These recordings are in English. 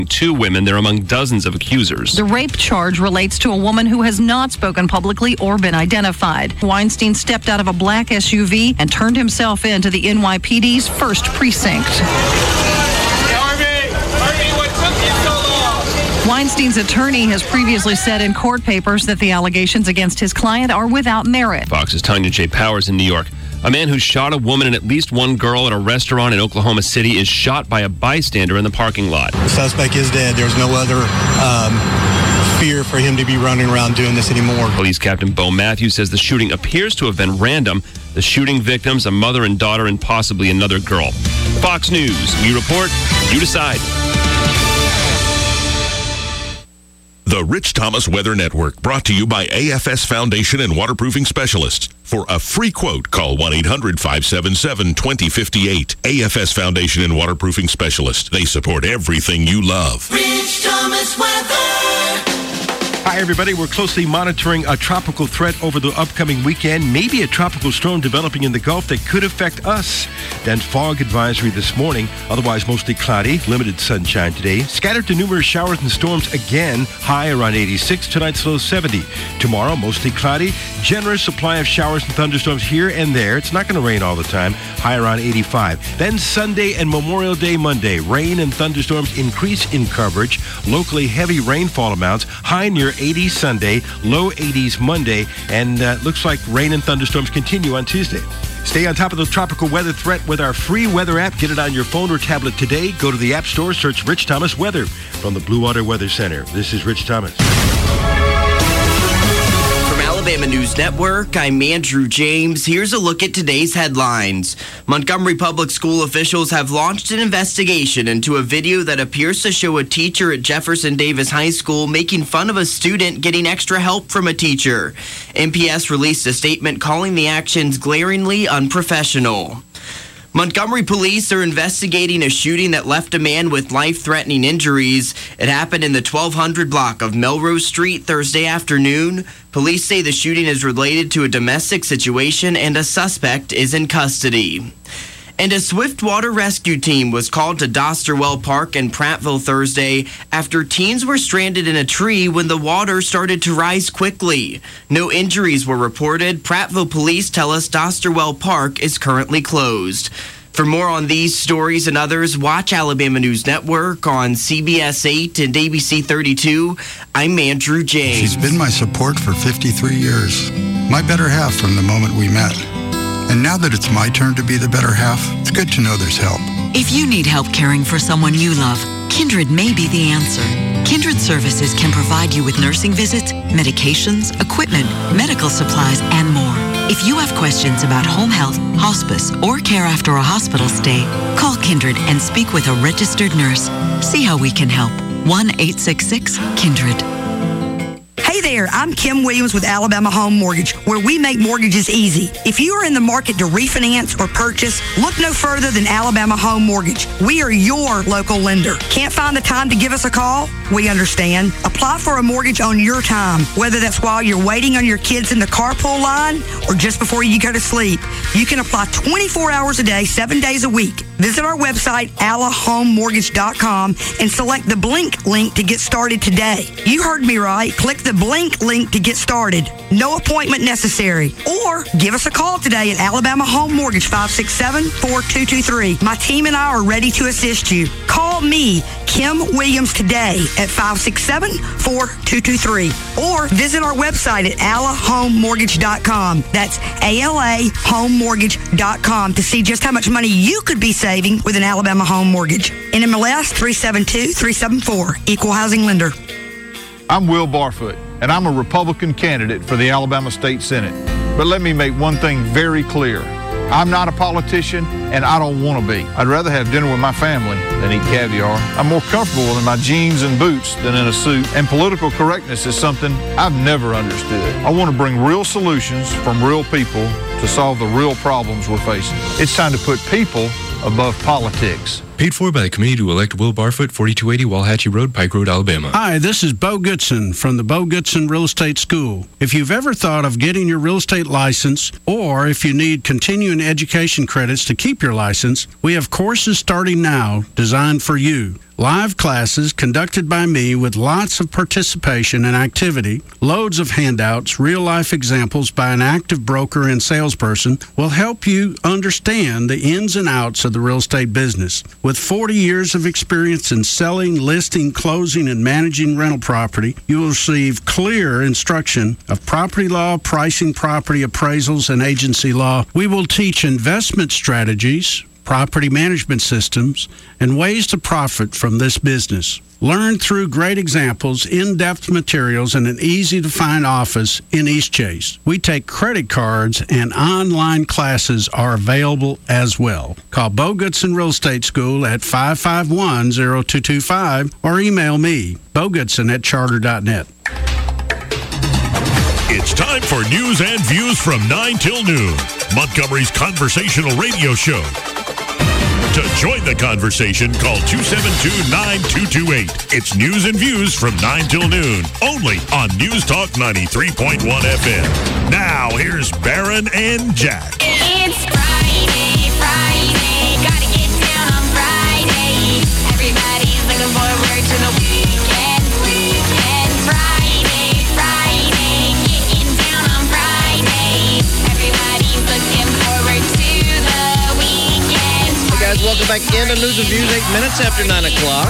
2 women. They're among dozens of accusers. The rape charge relates to a woman who has not spoken publicly or been identified. Weinstein stepped out of a black SUV and turned himself into the NYPD's first precinct. Weinstein's attorney has previously said in court papers that the allegations against his client are without merit. Fox's Tanya J. Powers in New York. A man who shot a woman and at least one girl at a restaurant in Oklahoma City is shot by a bystander in the parking lot. The suspect is dead. There's no other fear for him to be running around doing this anymore. Police Captain Bo Matthews says the shooting appears to have been random. The shooting victims, a mother and daughter, and possibly another girl. Fox News. We report, you decide. The Rich Thomas Weather Network, brought to you by AFS Foundation and Waterproofing Specialists. For a free quote, call 1-800-577-2058. AFS Foundation and Waterproofing Specialists. They support everything you love. Rich Thomas Weather. Hi, everybody. We're closely monitoring a tropical threat over the upcoming weekend. Maybe a tropical storm developing in the Gulf that could affect us. Then fog advisory this morning. Otherwise, mostly cloudy. Limited sunshine today. Scattered to numerous showers and storms again. High around 86. Tonight's low 70. Tomorrow, mostly cloudy. Generous supply of showers and thunderstorms here and there. It's not going to rain all the time. High around 85. Then Sunday and Memorial Day Monday. Rain and thunderstorms increase in coverage. Locally heavy rainfall amounts. High near 80 Sunday, low 80s Monday, and looks like rain and thunderstorms continue on Tuesday. Stay on top of the tropical weather threat with our free weather app. Get it on your phone or tablet today. Go to the App Store, search Rich Thomas Weather. From the Blue Water Weather Center, this is Rich Thomas. Alabama News Network, I'm Andrew James. Here's a look at today's headlines. Montgomery Public School officials have launched an investigation into a video that appears to show a teacher at Jefferson Davis High School making fun of a student getting extra help from a teacher. MPS released a statement calling the actions glaringly unprofessional. Montgomery police are investigating a shooting that left a man with life-threatening injuries. It happened in the 1200 block of Melrose Street Thursday afternoon. Police say the shooting is related to a domestic situation and a suspect is in custody. And a Swiftwater rescue team was called to Dosterwell Park in Prattville Thursday after teens were stranded in a tree when the water started to rise quickly. No injuries were reported. Prattville police tell us Dosterwell Park is currently closed. For more on these stories and others, watch Alabama News Network on CBS 8 and ABC 32. I'm Andrew James. She's been my support for 53 years. My better half from the moment we met. And now that it's my turn to be the better half, it's good to know there's help. If you need help caring for someone you love, Kindred may be the answer. Kindred Services can provide you with nursing visits, medications, equipment, medical supplies, and more. If you have questions about home health, hospice, or care after a hospital stay, call Kindred and speak with a registered nurse. See how we can help. 1-866-KINDRED. Hey there, I'm Kim Williams with Alabama Home Mortgage, where we make mortgages easy. If you are in the market to refinance or purchase, look no further than Alabama Home Mortgage. We are your local lender. Can't find the time to give us a call? We understand. Apply for a mortgage on your time, whether that's while you're waiting on your kids in the carpool line or just before you go to sleep. You can apply 24 hours a day, 7 days a week. Visit our website, alahomemortgage.com, and select the Blink link to get started today. You heard me right. Click the Blink link to get started. No appointment necessary. Or give us a call today at Alabama Home Mortgage, 567-4223. My team and I are ready to assist you. Call me, Kim Williams, today at 567-4223. Or visit our website at alahomemortgage.com. That's alahomemortgage.com to see just how much money you could be saving with an Alabama Home Mortgage. NMLS 372374, Equal Housing Lender. I'm Will Barfoot, and I'm a Republican candidate for the Alabama State Senate. But let me make one thing very clear. I'm not a politician, and I don't want to be. I'd rather have dinner with my family than eat caviar. I'm more comfortable in my jeans and boots than in a suit, and political correctness is something I've never understood. I want to bring real solutions from real people to solve the real problems we're facing. It's time to put people above politics. Paid for by the committee to elect Will Barfoot, 4280 Walhatchee Road, Pike Road, Alabama. Hi, this is Bo Goodson from the Bo Goodson Real Estate School. If you've ever thought of getting your real estate license, or if you need continuing education credits to keep your license, we have courses starting now designed for you. live classes conducted by me with lots of participation and activity, loads of handouts, real-life examples by an active broker and salesperson will help you understand the ins and outs of the real estate business. With 40 years of experience in selling, listing, closing, and managing rental property, you will receive clear instruction of property law, pricing, property appraisals, and agency law. We will teach investment strategies, property management systems, and ways to profit from this business. Learn through great examples, in-depth materials, and an easy-to-find office in Eastchase. We take credit cards, and online classes are available as well. Call Bo Goodson Real Estate School at 551-0225 or email me, bogoodson@charter.net. It's time for news and views from 9 till noon. Montgomery's conversational radio show. To join the conversation, call 272-9228. It's news and views from 9 till noon, only on News Talk 93.1 FM. Now, here's Barron and Jack. It's Friday, gotta get down on Friday. Everybody's looking forward to the weekend, Friday, getting down on Friday. Everybody's looking forward to the weekend. Hey guys, welcome back into News and Views, 8 minutes after 9 o'clock.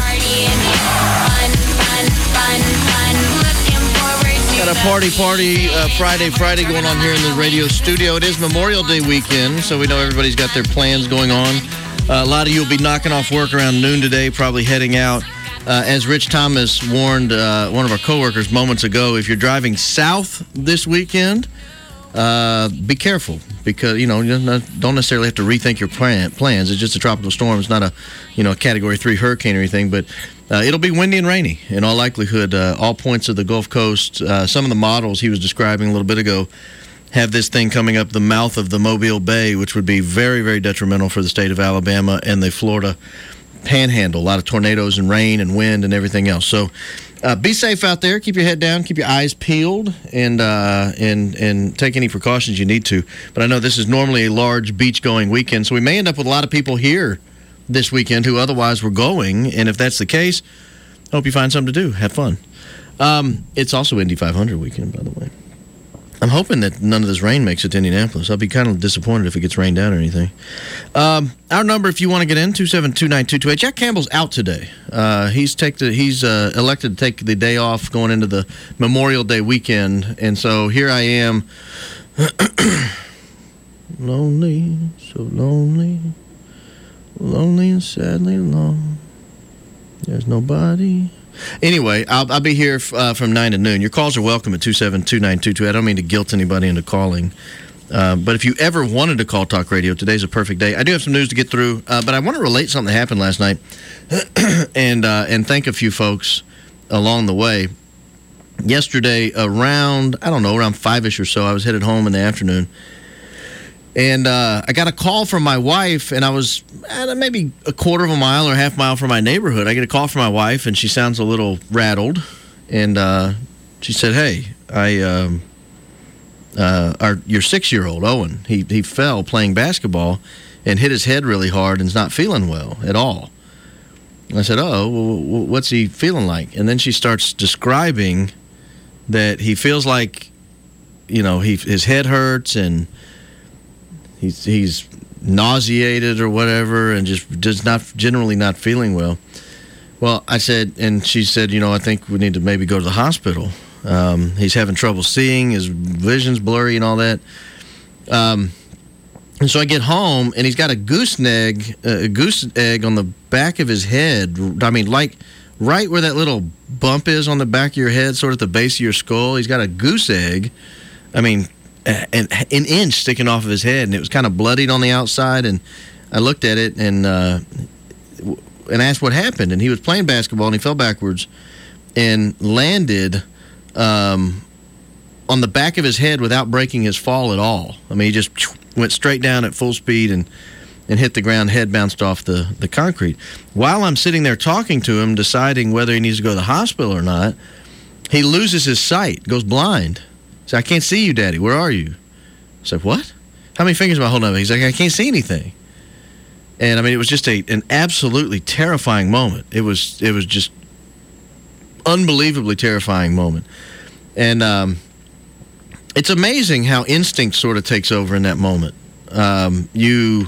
Fun, looking forward to Got a party Friday going on here in the radio studio. It is Memorial Day weekend, so we know everybody's got their plans going on. A lot of you will be knocking off work around noon today, probably heading out. As Rich Thomas warned one of our coworkers moments ago, if you're driving south this weekend, be careful, because you don't necessarily have to rethink your plans. It's just a tropical storm. It's not a Category 3 hurricane or anything, but it'll be windy and rainy in all likelihood. All points of the Gulf Coast. Some of the models he was describing a little bit ago have this thing coming up the mouth of the Mobile Bay, which would be very, very detrimental for the state of Alabama and the Florida Panhandle. A lot of tornadoes and rain and wind and everything else. So be safe out there. Keep your head down. Keep your eyes peeled, and take any precautions you need to. But I know this is normally a large beach-going weekend, so we may end up with a lot of people here this weekend who otherwise were going. And if that's the case, I hope you find something to do. Have fun. It's also Indy 500 weekend, by the way. I'm hoping that none of this rain makes it to Indianapolis. I'll be kind of disappointed if it gets rained out or anything. Our number, if you want to get in, 272-9228. Jack Campbell's out today. He's elected to take the day off going into the Memorial Day weekend, and so here I am, lonely, so lonely, lonely and sadly alone. There's nobody. Anyway, I'll be here from 9 to noon. Your calls are welcome at 272-9228. I don't mean to guilt anybody into calling. But if you ever wanted to call Talk Radio, today's a perfect day. I do have some news to get through, but I want to relate something that happened last night and thank a few folks along the way. Yesterday, around 5-ish or so, I was headed home in the afternoon. And I got a call from my wife, and I was maybe a quarter of a mile or a half mile from my neighborhood. I get a call from my wife, and she sounds a little rattled. And she said, "Hey, your 6-year-old, Owen, he fell playing basketball and hit his head really hard and is not feeling well at all." And I said, "Oh, well, what's he feeling like?" And then she starts describing that he feels like, his head hurts and he's nauseated or whatever, and just generally not feeling well. Well, I said, and she said, I think we need to maybe go to the hospital. He's having trouble seeing, his vision's blurry and all that. And so I get home, and he's got a goose egg on the back of his head. I mean, like right where that little bump is on the back of your head, sort of at the base of your skull. He's got a goose egg. I mean, an inch sticking off of his head, and it was kind of bloodied on the outside. And I looked at it and asked what happened. And he was playing basketball, and he fell backwards and landed on the back of his head without breaking his fall at all. I mean, he just went straight down at full speed and hit the ground. Head bounced off the concrete. While I'm sitting there talking to him, deciding whether he needs to go to the hospital or not, he loses his sight, goes blind. So, "I can't see you, Daddy. Where are you?" I said, "What? How many fingers am I holding up?" He's like, "I can't see anything." And I mean, it was just an absolutely terrifying moment. It was just unbelievably terrifying moment. And it's amazing how instinct sort of takes over in that moment. You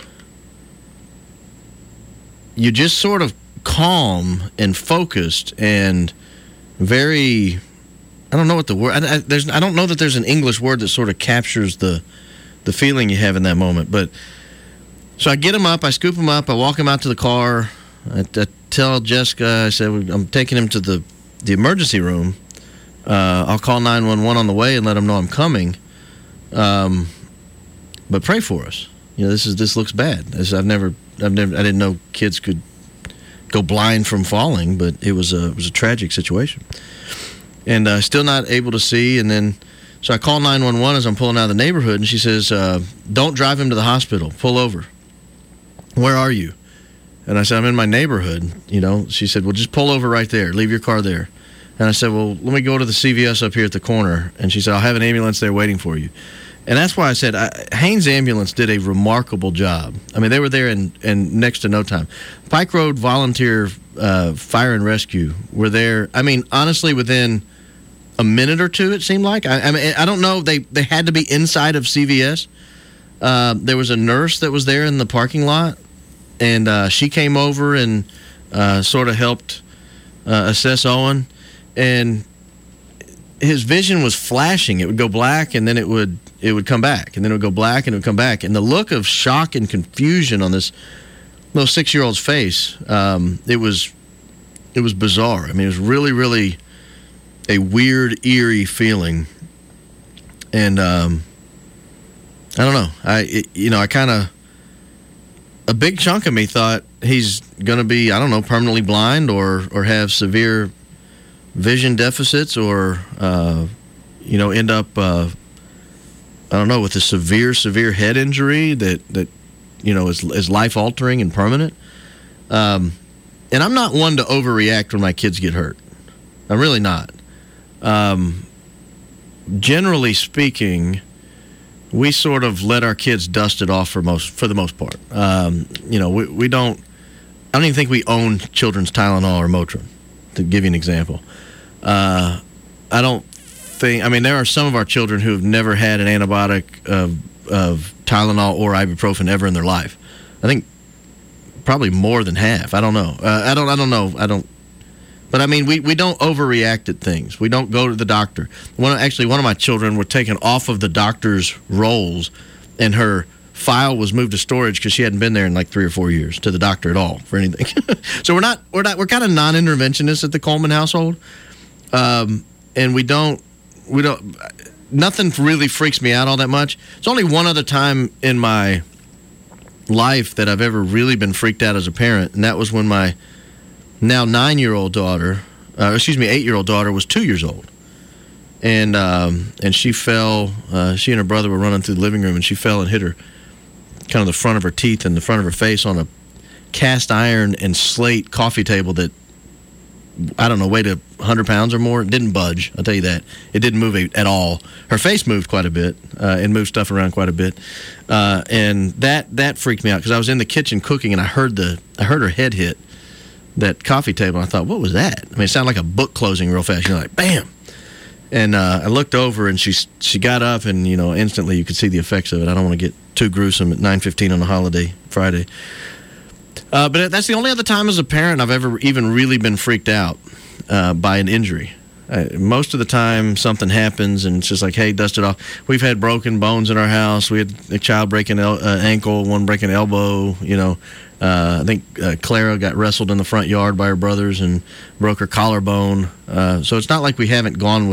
just sort of calm and focused and very, I don't know what the word, I don't know that there's an English word that sort of captures the feeling you have in that moment. But so I get him up, I scoop him up, I walk him out to the car. I tell Jessica, I said, I'm taking him to the emergency room. I'll call 911 on the way and let them know I'm coming. But pray for us. This looks bad. I didn't know kids could go blind from falling, but it was a tragic situation. And still not able to see. And then, so I call 911 as I'm pulling out of the neighborhood, and she says, "Don't drive him to the hospital. Pull over." "Where are you?" And I said, "I'm in my neighborhood." She said, "Well, just pull over right there. Leave your car there." And I said, "Well, let me go to the CVS up here at the corner." And she said, "I'll have an ambulance there waiting for you." And that's why I said Haynes Ambulance did a remarkable job. I mean, they were there in next to no time. Pike Road Volunteer Fire and Rescue were there, I mean, honestly, within a minute or two, it seemed like. I mean, I don't know. They had to be inside of CVS. There was a nurse that was there in the parking lot, and she came over and sort of helped assess Owen. And his vision was flashing. It would go black, and then it would come back, and then it would go black, and it would come back. And the look of shock and confusion on this little 6-year-old's face, it was bizarre. I mean, it was really, really a weird, eerie feeling. And I don't know. I kind of, a big chunk of me thought he's going to be, I don't know, permanently blind or have severe vision deficits or, end up, I don't know, with a severe head injury that is life-altering and permanent. And I'm not one to overreact when my kids get hurt. I'm really not. Generally speaking, we sort of let our kids dust it off for the most part. We don't, I don't even think we own children's Tylenol or Motrin, to give you an example. I don't think, I mean, there are some of our children who have never had an antibiotic of Tylenol or ibuprofen ever in their life. I think probably more than half. I don't know. I don't know. But I mean, we don't overreact at things. We don't go to the doctor. One of my children were taken off of the doctor's rolls, and her file was moved to storage because she hadn't been there in like 3 or 4 years to the doctor at all for anything. So we're kind of non-interventionists at the Coleman household, and we don't. Nothing really freaks me out all that much. It's only one other time in my life that I've ever really been freaked out as a parent, and that was when my now 8-year-old daughter was 2 years old, and she fell. She and her brother were running through the living room, and she fell and hit her, kind of the front of her teeth and the front of her face on a cast iron and slate coffee table that, I don't know, weighed 100 pounds or more. It didn't budge, I'll tell you that. It didn't move at all. Her face moved quite a bit and moved stuff around quite a bit, and that freaked me out because I was in the kitchen cooking and I heard her head hit that coffee table. And I thought, what was that? I mean, it sounded like a book closing real fast. Like bam, and I looked over and she got up and instantly you could see the effects of it. I don't want to get too gruesome at 9:15 on a holiday Friday. But that's the only other time as a parent I've ever even really been freaked out by an injury. Most of the time something happens and it's just like, hey, dust it off. We've had broken bones in our house. We had a child break an ankle, one break an elbow. I think Clara got wrestled in the front yard by her brothers and broke her collarbone. So it's not like we've gone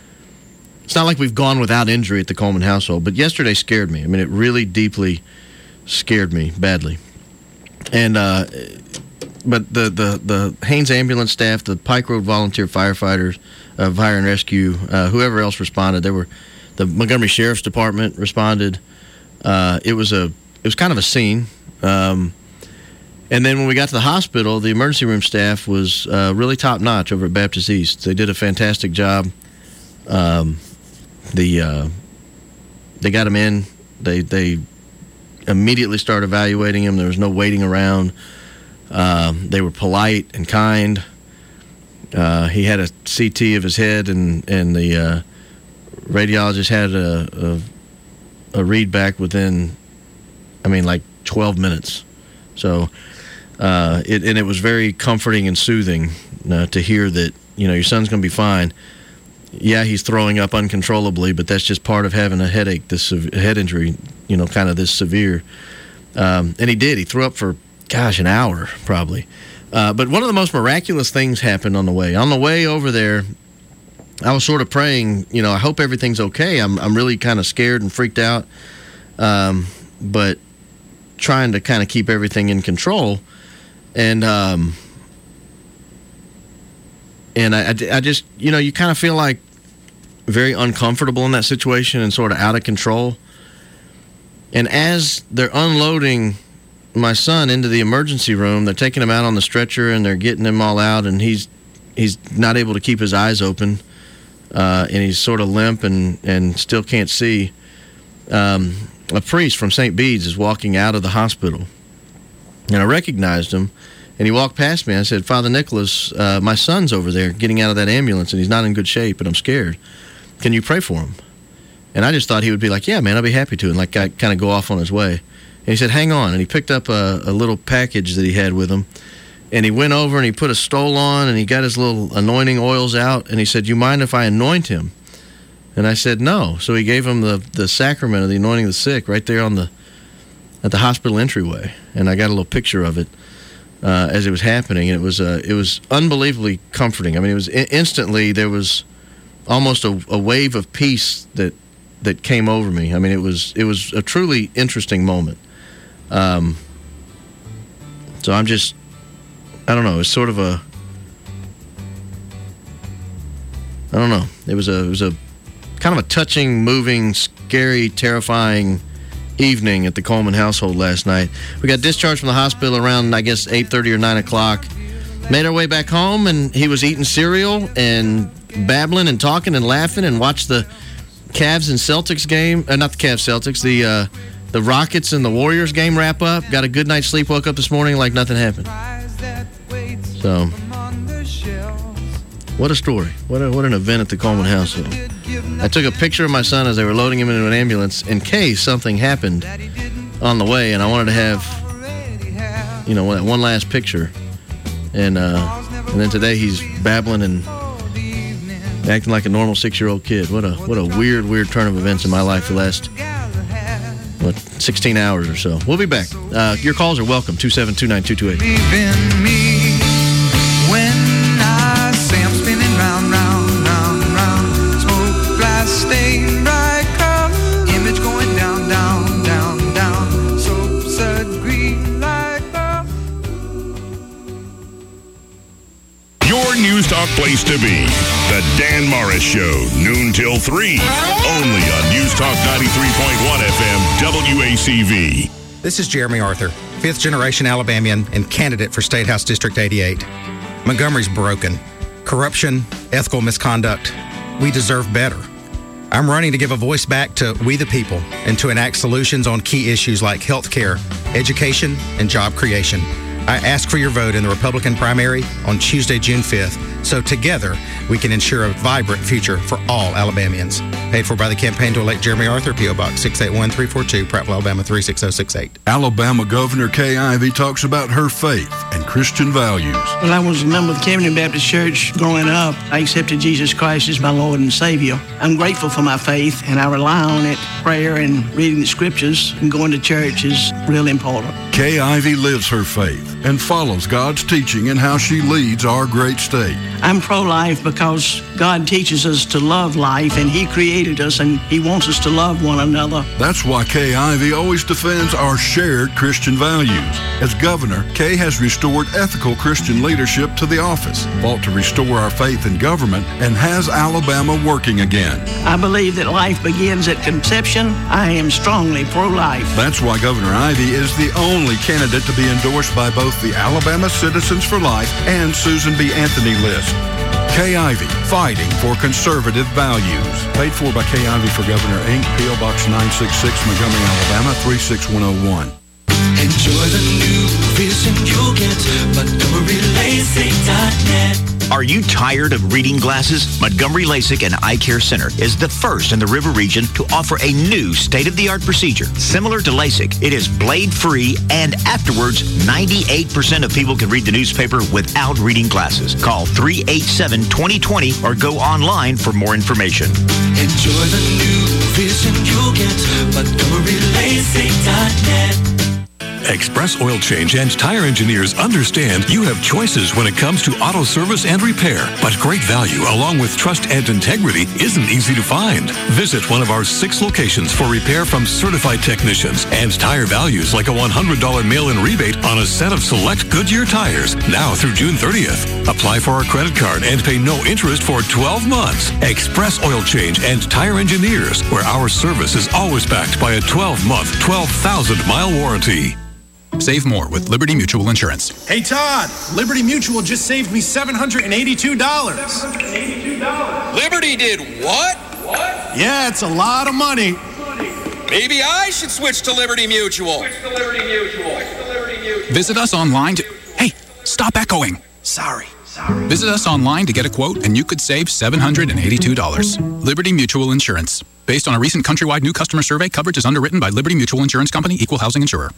without injury at the Coleman household. But yesterday scared me. I mean, it really deeply scared me badly. And but the Haynes Ambulance staff, the Pike Road Volunteer Firefighters, Fire and Rescue, whoever else responded, the Montgomery Sheriff's Department responded. It was kind of a scene. And then when we got to the hospital, the emergency room staff was really top notch over at Baptist East. They did a fantastic job. They got him in. They immediately start evaluating him. There was no waiting around. They were polite and kind. He had a CT of his head, and the radiologist had a read back within, 12 minutes. So it was very comforting and soothing to hear that, your son's going to be fine. Yeah, he's throwing up uncontrollably, but that's just part of having a headache, a head injury, kind of this severe. And he did. He threw up for, an hour probably. But one of the most miraculous things happened on the way. On the way over there, I was sort of praying, I hope everything's okay. I'm really kind of scared and freaked out, but trying to kind of keep everything in control. And I just, you kind of feel like very uncomfortable in that situation and sort of out of control. And as they're unloading my son into the emergency room, they're taking him out on the stretcher and they're getting him all out, and he's not able to keep his eyes open, and he's sort of limp and still can't see. A priest from St. Bede's is walking out of the hospital, and I recognized him, and he walked past me. I said, "Father Nicholas, my son's over there getting out of that ambulance, and he's not in good shape, and I'm scared. Can you pray for him?" And I just thought he would be like, "Yeah, man, I'll be happy to," and like kind of go off on his way. And he said, "Hang on," and he picked up a little package that he had with him, and he went over and he put a stole on, and he got his little anointing oils out, and he said, "You mind if I anoint him?" And I said, "No." So he gave him the sacrament of the anointing of the sick right there at the hospital entryway, and I got a little picture of it as it was happening, and it was unbelievably comforting. It was instantly, there was almost a wave of peace that came over me. It was a truly interesting moment. So I'm just, I don't know. It's sort of I don't know. It was a kind of a touching, moving, scary, terrifying evening at the Coleman household last night. We got discharged from the hospital around, 8:30 or 9 o'clock. Made our way back home, and he was eating cereal and babbling and talking and laughing, and watched the Cavs and Celtics game. Not the Cavs, Celtics. The Rockets and the Warriors game wrap up. Got a good night's sleep. Woke up this morning like nothing happened. So, what a story. What an event at the Coleman household. I took a picture of my son as they were loading him into an ambulance in case something happened on the way, and I wanted to have, that one last picture. And then today he's babbling and acting like a normal 6-year-old kid. What a weird turn of events in my life the last 16 hours or so. We'll be back. Your calls are welcome. 272-9228. When I say I'm spinning round, round, round, round, smoke glass stained bright cup, image going down, down, down, down, so sad green like up. Your News Talk place to be. The Dan Morris Show, noon till 3. Only on News Talk 93.1 FM, WACV. This is Jeremy Arthur, 5th generation Alabamian and candidate for State House District 88. Montgomery's broken. Corruption, ethical misconduct. We deserve better. I'm running to give a voice back to we the people and to enact solutions on key issues like health care, education, and job creation. I ask for your vote in the Republican primary on Tuesday, June 5th, so together we can ensure a vibrant future for all Alabamians. Paid for by the campaign to elect Jeremy Arthur, P.O. Box 681-342, Prattville, Alabama 36068. Alabama Governor Kay Ivey talks about her faith and Christian values. When I was a member of the Camden Baptist Church growing up, I accepted Jesus Christ as my Lord and Savior. I'm grateful for my faith, and I rely on it. Prayer and reading the scriptures and going to church is really important. Kay Ivey lives her faith and follows God's teaching in how she leads our great state. I'm pro-life because God teaches us to love life, and He created us, and He wants us to love one another. That's why Kay Ivey always defends our shared Christian values. As governor, Kay has restored ethical Christian leadership to the office, fought to restore our faith in government, and has Alabama working again. I believe that life begins at conception. I am strongly pro-life. That's why Governor Ivey is the only candidate to be endorsed by both the Alabama Citizens for Life and Susan B. Anthony list. Kay Ivey, fighting for conservative values. Paid for by Kay Ivey for Governor, Inc., P.O. Box 966, Montgomery, Alabama, 36101. Enjoy the new vision you'll get. MontgomeryLASIK.net. Are you tired of reading glasses? Montgomery LASIK and Eye Care Center is the first in the River region to offer a new state-of-the-art procedure. Similar to LASIK, it is blade-free, and afterwards, 98% of people can read the newspaper without reading glasses. Call 387-2020 or go online for more information. Enjoy the new vision you'll get. MontgomeryLASIK.net. Express Oil Change and Tire Engineers understand you have choices when it comes to auto service and repair, but great value along with trust and integrity isn't easy to find. Visit one of our 6 locations for repair from certified technicians and tire values like a $100 mail-in rebate on a set of select Goodyear tires now through June 30th. Apply for our credit card and pay no interest for 12 months. Express Oil Change and Tire Engineers, where our service is always backed by a 12-month, 12,000-mile warranty. Save more with Liberty Mutual Insurance. Hey, Todd, Liberty Mutual just saved me $782. Liberty did what? Yeah, it's a lot of money. Maybe I should switch to Liberty Mutual. Visit us online to... Hey, stop echoing. Sorry. Visit us online to get a quote, and you could save $782. Liberty Mutual Insurance. Based on a recent countrywide new customer survey, coverage is underwritten by Liberty Mutual Insurance Company, Equal Housing Insurer.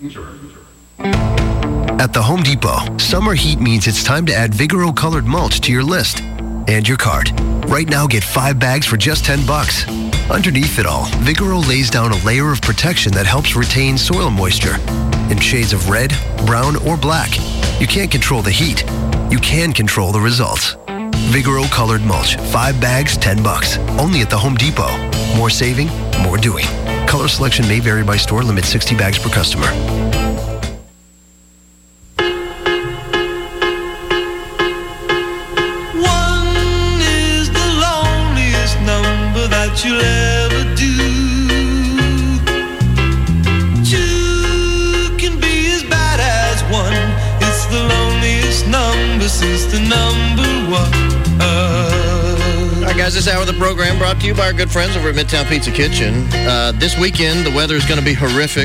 At the Home Depot, summer heat means it's time to add Vigoro colored mulch to your list and your cart. Right now, get 5 bags for just $10. Underneath it all, Vigoro lays down a layer of protection that helps retain soil moisture. In shades of red, brown, or black, you can't control the heat. You can control the results. Vigoro colored mulch, 5 bags, $10. Only at the Home Depot. More saving, more doing. Color selection may vary by store. Limit 60 bags per customer. You'll ever do. 2 can be as bad as 1. It's the loneliest number since the number 1. All right, guys, this hour of the program brought to you by our good friends over at Midtown Pizza Kitchen. This weekend, the weather is going to be horrific.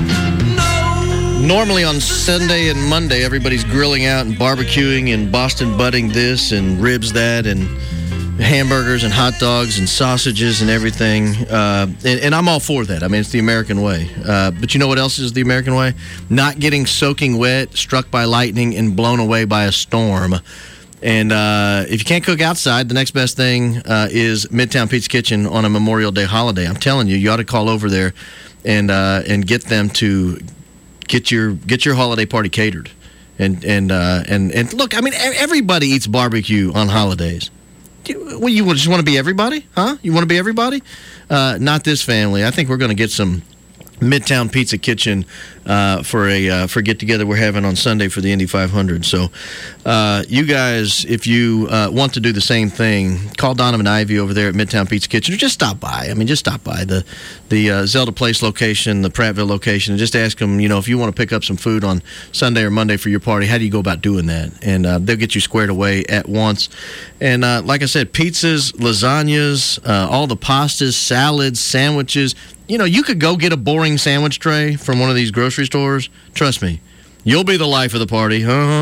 Normally on Sunday and Monday, everybody's grilling out and barbecuing and Boston butting this and ribs that and hamburgers and hot dogs and sausages and everything. And I'm all for that. I mean, it's the American way. But you know what else is the American way? Not getting soaking wet, struck by lightning, and blown away by a storm. And if you can't cook outside, the next best thing is Midtown Pizza Kitchen on a Memorial Day holiday. I'm telling you, you ought to call over there and get them to get your holiday party catered. And look, I mean, everybody eats barbecue on holidays. Well, you just want to be everybody, huh? You want to be everybody? Not this family. I think we're going to get some Midtown Pizza Kitchen for get together we're having on Sunday for the Indy 500. So, you guys, if you want to do the same thing, call Donovan Ivey over there at Midtown Pizza Kitchen, or just stop by. I mean, just stop by the Zelda Place location, the Prattville location, and just ask them, you know, if you want to pick up some food on Sunday or Monday for your party, how do you go about doing that? And they'll get you squared away at once. And like I said, pizzas, lasagnas, all the pastas, salads, sandwiches. You know, you could go get a boring sandwich tray from one of these grocery stores. Trust me, you'll be the life of the party.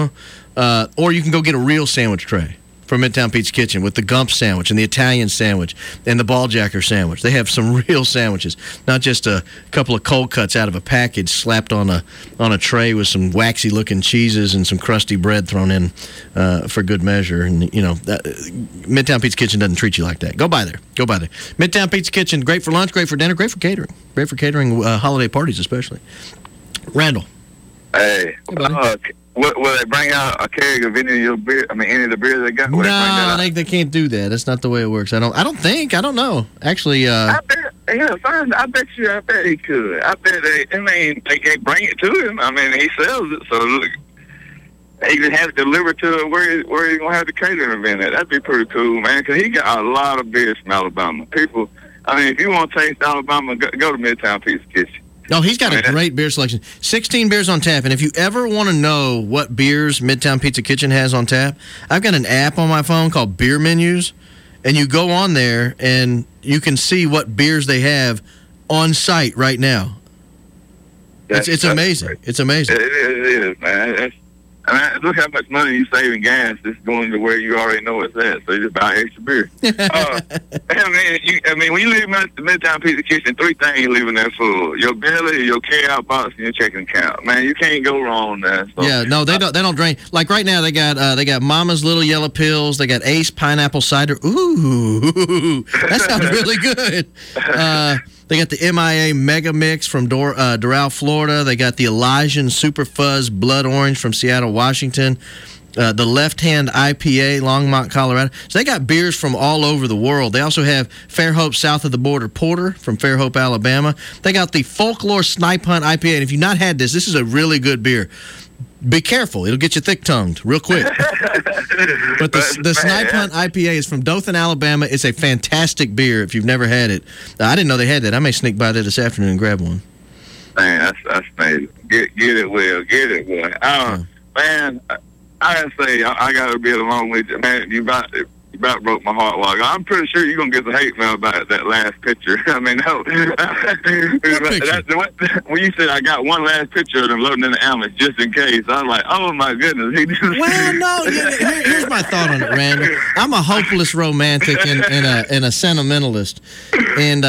Or you can go get a real sandwich tray from Midtown Pizza Kitchen with the Gump sandwich and the Italian sandwich and the Balljacker sandwich. They have some real sandwiches, not just a couple of cold cuts out of a package slapped on a tray with some waxy looking cheeses and some crusty bread thrown in for good measure. And you know, Midtown Pizza Kitchen doesn't treat you like that. Go by there. Midtown Pizza Kitchen, great for lunch, great for dinner, great for catering, holiday parties especially. Randall. Hey, will they bring out a keg of any of your beer? I mean, any of the beers they got? No, they can't do that. That's not the way it works. I don't know. Actually, I bet he could. I bet they can't bring it to him. I mean, he sells it, so look, he can have it delivered to where he's gonna have the catering event at. That'd be pretty cool, man. Because he got a lot of beers from Alabama. People, I mean, if you want to taste Alabama, go to Midtown Pizza Kitchen. Oh, he's got a great beer selection. 16 beers on tap. And if you ever want to know what beers Midtown Pizza Kitchen has on tap, I've got an app on my phone called Beer Menus. And you go on there and you can see what beers they have on site right now. It's amazing. Great. It's amazing. It is, man. Look how much money you save in gas just going to where you already know it's at. So you just buy extra beer. When you leave the Midtown Pizza Kitchen, 3 things you leaving there for: your belly, your carry-out box, and your checking account. Man, you can't go wrong there. So. Yeah, no, they don't drain. Like right now, they got Mama's Little Yellow Pills. They got Ace Pineapple Cider. Ooh, that sounds really good. They got the MIA Mega Mix from Doral, Florida. They got the Elysian Super Fuzz Blood Orange from Seattle, Washington. The Left Hand IPA, Longmont, Colorado. So they got beers from all over the world. They also have Fairhope South of the Border Porter from Fairhope, Alabama. They got the Folklore Snipe Hunt IPA. And if you've not had this is a really good beer. Be careful. It'll get you thick-tongued real quick. But the Snipe Hunt IPA is from Dothan, Alabama. It's a fantastic beer if you've never had it. I didn't know they had that. I may sneak by there this afternoon and grab one. Man, that's amazing. Get it well. Get it well. Man, I gotta say, I gotta be along with you. Man, you about broke my heart. Well, I'm pretty sure you're going to get some hate mail about that last picture. I mean, no. When you said I got one last picture of them loading in the ambulance just in case, I was like, oh, my goodness. Well, no. Here's my thought on it, Randall. I'm a hopeless romantic and a sentimentalist. And,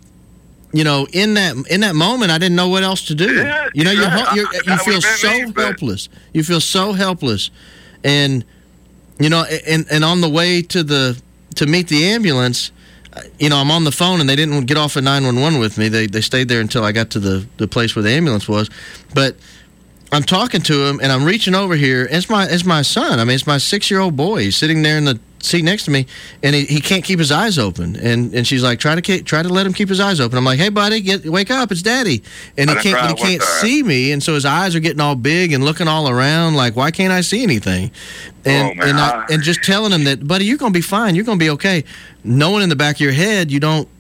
in that moment, I didn't know what else to do. Yeah, you feel so helpless. You feel so helpless. And... and on the way to meet the ambulance, I'm on the phone and they didn't get off at 911 with me. They stayed there until I got to the place where the ambulance was. But I'm talking to him and I'm reaching over here. It's my son. I mean, it's my 6-year-old boy. He's sitting there in the seat next to me and he can't keep his eyes open. And she's like, try to let him keep his eyes open. I'm like, hey buddy, wake up, it's Daddy. And he can't see me, and so his eyes are getting all big and looking all around like, why can't I see anything? And just telling him that, buddy, you're gonna be fine, you're gonna be okay. Knowing in the back of your head you don't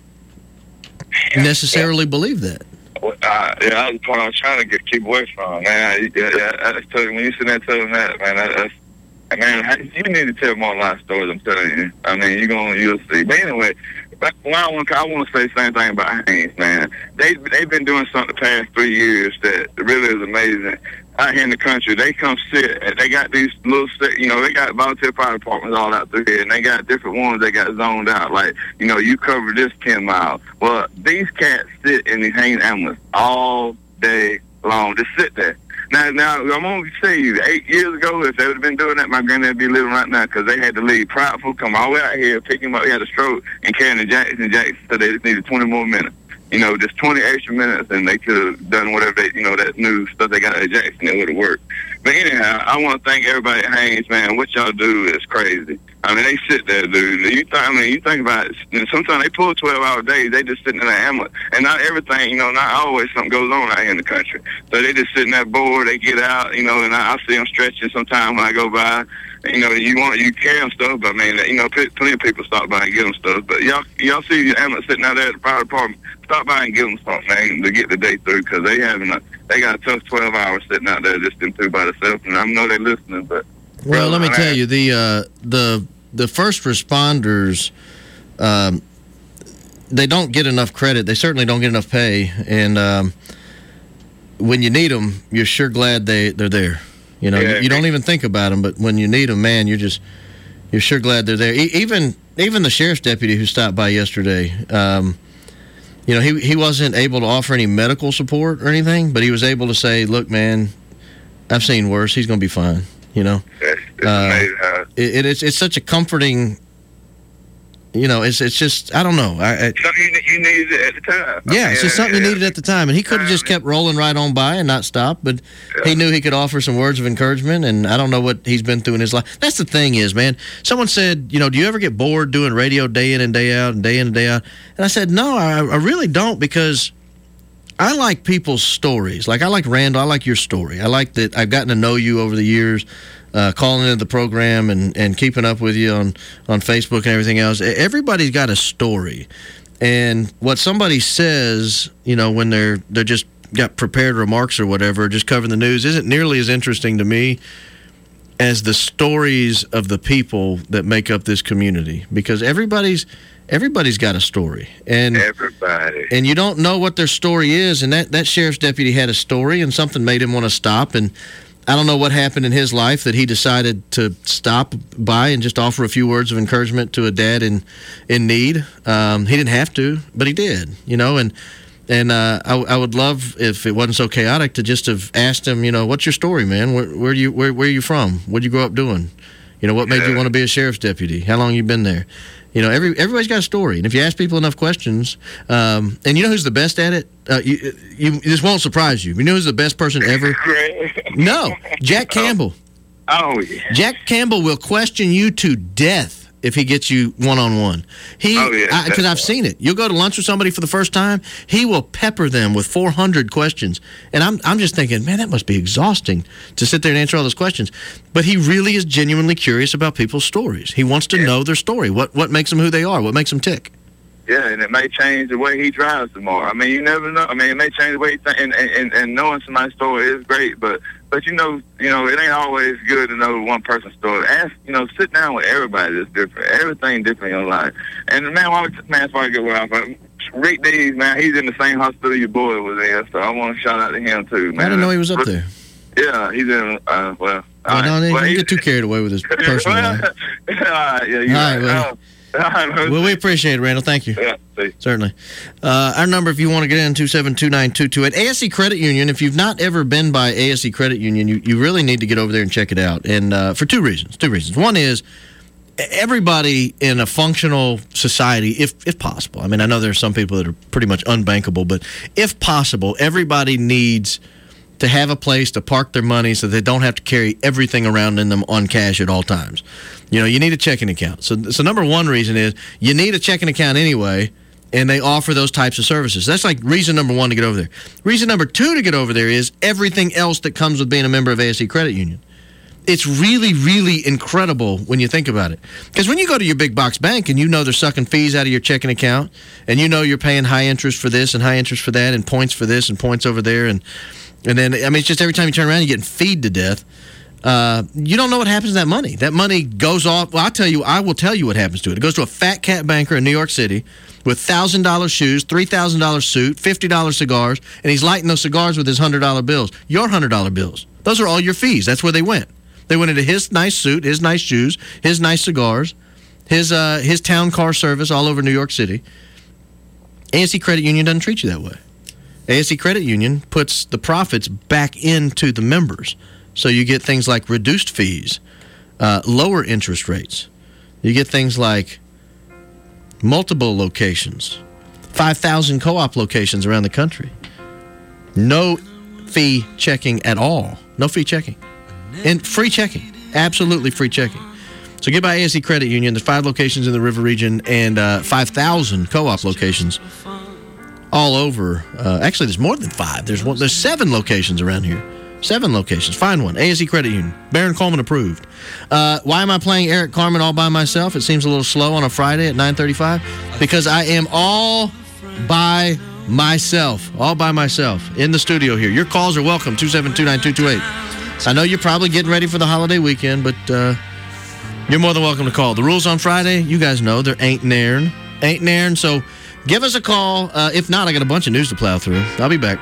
necessarily believe that. That's the point I'm trying to keep away from, man. When you sit there telling that, man, man, you need to tell more life stories, I'm telling you. I mean, you'll see. But anyway, I want to say the same thing about Haynes, man. They've been doing something the past 3 years that really is amazing. Out here in the country, they come sit. They got these little, they got volunteer fire departments all out through here, and they got different ones that got zoned out. Like, you cover this 10 miles. Well, these cats sit in the Haynes ambulance all day long. Just sit there. Now, I'm going to tell you, 8 years ago, if they would have been doing that, my granddad would be living right now, because they had to leave Prideful, come all the way out here, pick him up. He had a stroke, and carry him to Jackson, so they just needed 20 more minutes. Just 20 extra minutes, and they could have done whatever that new stuff they got at Jackson, it would have worked. But anyhow, I want to thank everybody at Haynes, man. What y'all do is crazy. I mean, they sit there, dude. You think about it. Sometimes they pull 12-hour days. They just sitting in that ambulance. And not everything, not always something goes on out here in the country. So they just sitting that board. They get out, and I see them stretching sometimes when I go by. You carry them stuff, but, man, plenty of people stop by and get them stuff. But y'all see the ambulance sitting out there at the fire department, stop by and give them something, man, to get the day through, because they got a tough 12 hours sitting out there just in through by themselves. And I know they're listening, but... Well, let me tell you, the first responders, they don't get enough credit. They certainly don't get enough pay. And when you need them, you're sure glad they're there. You don't even think about them, but when you need them, man, you're sure glad they're there. Even the sheriff's deputy who stopped by yesterday, he wasn't able to offer any medical support or anything, but he was able to say, look, man, I've seen worse. He's going to be fine. It's amazing. It's such a comforting. It's just, I don't know. Something you needed at the time. It's just something you needed at the time, and he could have just kept rolling right on by and not stopped. But he knew he could offer some words of encouragement, and I don't know what he's been through in his life. That's the thing is, man. Someone said, do you ever get bored doing radio day in and day out and day in and day out? And I said, no, I really don't, because I like people's stories. Like, I like Randall. I like your story. I like that I've gotten to know you over the years, calling into the program and keeping up with you on Facebook and everything else. Everybody's got a story. And what somebody says, when they're just got prepared remarks or whatever, just covering the news, isn't nearly as interesting to me as the stories of the people that make up this community, because everybody's got a story, and you don't know what their story is. And that sheriff's deputy had a story, and something made him want to stop. And I don't know what happened in his life that he decided to stop by and just offer a few words of encouragement to a dad in need. He didn't have to, but he did, And I would love, if it wasn't so chaotic, to just have asked him, what's your story, man? Where are you from? What'd you grow up doing? What made you want to be a sheriff's deputy? How long you been there? Everybody's got a story. And if you ask people enough questions, and you know who's the best at it? This won't surprise you. You know who's the best person ever? No, Jack Campbell. Oh, yeah. Jack Campbell will question you to death if he gets you one-on-one. Because I've seen it. You'll go to lunch with somebody for the first time, he will pepper them with 400 questions. And I'm just thinking, man, that must be exhausting to sit there and answer all those questions. But he really is genuinely curious about people's stories. He wants to know their story, what makes them who they are, what makes them tick. Yeah, and it may change the way he drives tomorrow. I mean, you never know. I mean, it may change the way he thinks, and knowing somebody's story is great, but it ain't always good to know one person's story. Sit down with everybody that's different. Everything different in your life. And before I get way off, Rick Dees, man, he's in the same hospital your boy was in, so I want to shout out to him too, man. I didn't know he was up there. Yeah, he's in. Don't get too carried away with his personal life. All right, Well, we appreciate it, Randall. Thank you. Yeah, see. Certainly. Our number, if you want to get in, 2729228. ASC Credit Union, if you've not ever been by ASC Credit Union, you really need to get over there and check it out. And for two reasons. One is everybody in a functional society, if possible. I mean, I know there are some people that are pretty much unbankable, but if possible, everybody needs to have a place to park their money so they don't have to carry everything around in them on cash at all times. You need a checking account. So number one reason is you need a checking account anyway, and they offer those types of services. That's like reason number one to get over there. Reason number two to get over there is everything else that comes with being a member of ASC Credit Union. It's really, really incredible when you think about it. Because when you go to your big box bank and they're sucking fees out of your checking account, and you're paying high interest for this and high interest for that and points for this and points over there, and then, it's just every time you turn around, you're getting feed to death. You don't know what happens to that money. That money goes off. Well, I will tell you what happens to it. It goes to a fat cat banker in New York City with $1,000 shoes, $3,000 suit, $50 cigars, and he's lighting those cigars with his $100 bills. Your $100 bills. Those are all your fees. That's where they went. They went into his nice suit, his nice shoes, his nice cigars, his town car service all over New York City. ASC Credit Union doesn't treat you that way. ASC Credit Union puts the profits back into the members. So you get things like reduced fees, lower interest rates. You get things like multiple locations, 5,000 co-op locations around the country. No fee checking at all. No fee checking. And free checking. Absolutely free checking. So get by ASC Credit Union. There's 5 locations in the River region and 5,000 co-op locations all over. Actually, there's more than 5. There's 7 locations around here. 7 locations. Find one. ASC Credit Union. Baron Coleman approved. Why am I playing Eric Carmen all by myself? It seems a little slow on a Friday at 9:35. Because I am all by myself. All by myself. In the studio here. Your calls are welcome. 272-9228. I know you're probably getting ready for the holiday weekend, but you're more than welcome to call. The rules on Friday, you guys know, there ain't nairn. Ain't nairn, so give us a call. If not, I got a bunch of news to plow through. I'll be back.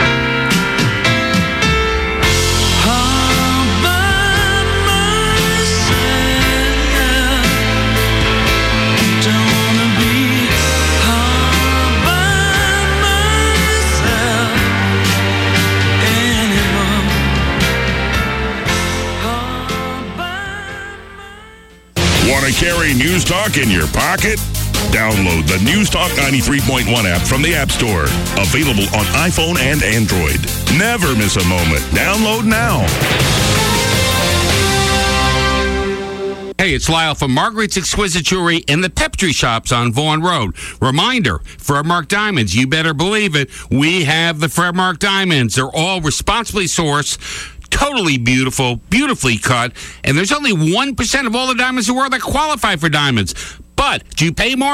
Want to carry News Talk in your pocket? Download the News Talk 93.1 app from the App Store. Available on iPhone and Android. Never miss a moment. Download now. Hey, it's Lyle from Margaret's Exquisite Jewelry in the Peptry Shops on Vaughan Road. Reminder, Fred Mark Diamonds, you better believe it. We have the Fred Mark Diamonds. They're all responsibly sourced, totally beautiful, beautifully cut, and there's only 1% of all the diamonds in the world that qualify for diamonds. But do you pay more?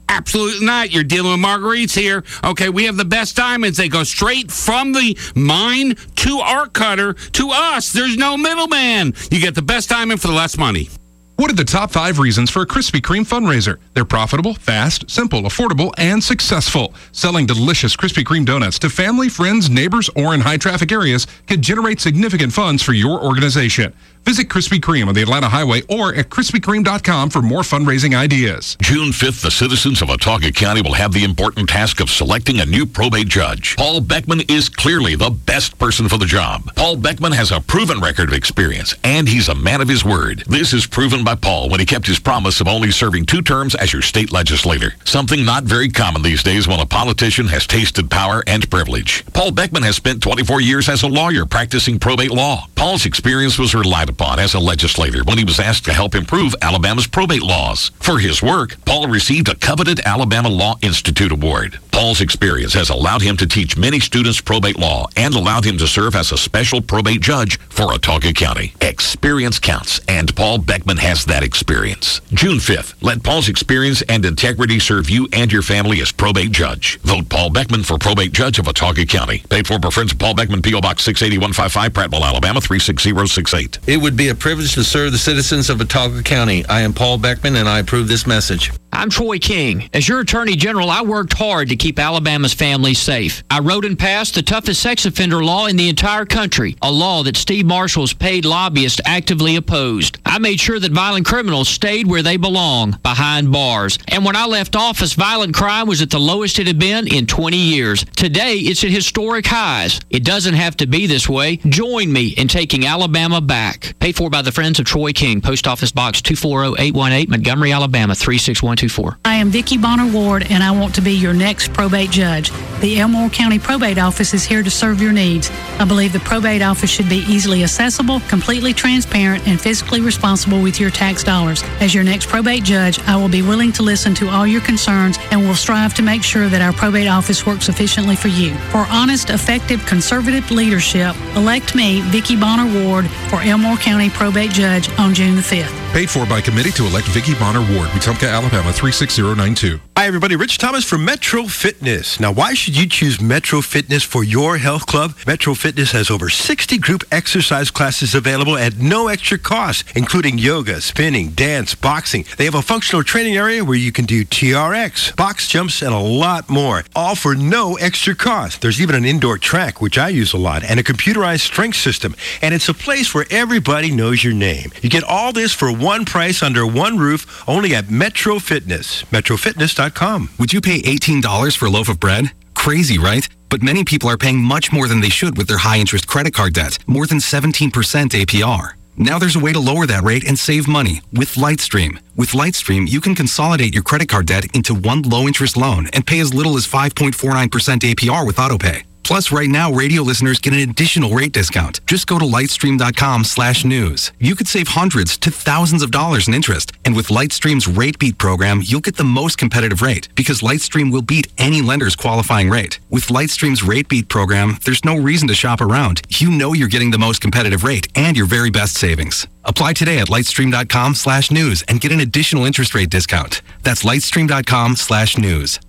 Absolutely not. You're dealing with Marguerite's here. Okay, we have the best diamonds. They go straight from the mine to our cutter to us. There's no middleman. You get the best diamond for the less money. What are the top 5 reasons for a Krispy Kreme fundraiser? They're profitable, fast, simple, affordable, and successful. Selling delicious Krispy Kreme donuts to family, friends, neighbors, or in high-traffic areas can generate significant funds for your organization. Visit Krispy Kreme on the Atlanta Highway or at KrispyKreme.com for more fundraising ideas. June 5th, the citizens of Watauga County will have the important task of selecting a new probate judge. Paul Beckman is clearly the best person for the job. Paul Beckman has a proven record of experience, and he's a man of his word. This is proven by Paul when he kept his promise of only serving 2 terms as your state legislator, something not very common these days when a politician has tasted power and privilege. Paul Beckman has spent 24 years as a lawyer practicing probate law. Paul's experience was relied upon as a legislator when he was asked to help improve Alabama's probate laws. For his work, Paul received a coveted Alabama Law Institute Award. Paul's experience has allowed him to teach many students probate law and allowed him to serve as a special probate judge for Watauga County. Experience counts, and Paul Beckman has that experience. June 5th, let Paul's experience and integrity serve you and your family as probate judge. Vote Paul Beckman for probate judge of Watauga County. Paid for by friends of Paul Beckman, P.O. Box 68155, Prattville, Alabama 36068. It would be a privilege to serve the citizens of Watauga County. I am Paul Beckman, and I approve this message. I'm Troy King. As your Attorney General, I worked hard to keep Alabama's families safe. I wrote and passed the toughest sex offender law in the entire country, a law that Steve Marshall's paid lobbyists actively opposed. I made sure that violent criminals stayed where they belong, behind bars. And when I left office, violent crime was at the lowest it had been in 20 years. Today, it's at historic highs. It doesn't have to be this way. Join me in taking Alabama back. Paid for by the Friends of Troy King, Post Office Box 240818, Montgomery, Alabama 36124. I am Vicki Bonner Ward, and I want to be your next probate judge. The Elmore County Probate Office is here to serve your needs. I believe the probate office should be easily accessible, completely transparent, and fiscally responsible with your tax dollars. As your next probate judge, I will be willing to listen to all your concerns and will strive to make sure that our probate office works efficiently for you. For honest, effective, conservative leadership, elect me, Vicki Bonner Ward, for Elmore County Probate Judge on June the 5th. Paid for by committee to elect Vicki Bonner Ward, Wetumpka, Alabama 36092. Hi, everybody. Rich Thomas from Metro Fitness. Now, why should you choose Metro Fitness for your health club? Metro Fitness has over 60 group exercise classes available at no extra cost, including yoga, spinning, dance, boxing. They have a functional training area where you can do TRX, box jumps, and a lot more, all for no extra cost. There's even an indoor track, which I use a lot, and a computerized strength system. And it's a place where everybody knows your name. You get all this for one price under one roof, only at Metro Fitness. MetroFitness.com. Would you pay $18 for a loaf of bread? Crazy, right? But many people are paying much more than they should with their high-interest credit card debt, more than 17% APR. Now there's a way to lower that rate and save money with Lightstream. With Lightstream, you can consolidate your credit card debt into one low-interest loan and pay as little as 5.49% APR with AutoPay. Plus, right now, radio listeners get an additional rate discount. Just go to lightstream.com/news. You could save hundreds to thousands of dollars in interest. And with Lightstream's Rate Beat program, you'll get the most competitive rate because Lightstream will beat any lender's qualifying rate. With Lightstream's Rate Beat program, there's no reason to shop around. You know you're getting the most competitive rate and your very best savings. Apply today at lightstream.com/news and get an additional interest rate discount. That's lightstream.com/news.